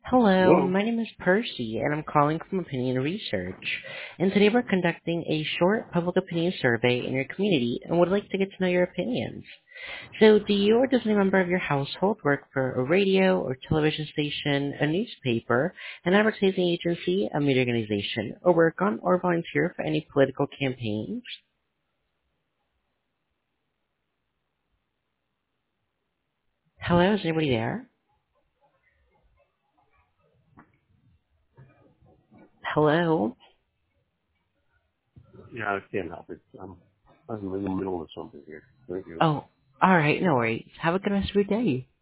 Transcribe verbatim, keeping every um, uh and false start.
Hello, Hello? my name is Percy, and I'm calling from Opinion Research. And today we're conducting a short public opinion survey in your community and would like to get to know your opinions. So, do you or does any member of your household work for a radio or television station, a newspaper, an advertising agency, a media organization, or work on or volunteer for any political campaigns? Hello, is anybody there? Hello? Yeah, I can't help it. I'm, I'm in the middle of something here. Thank you. Oh, alright, no worries. Have a good rest of your day.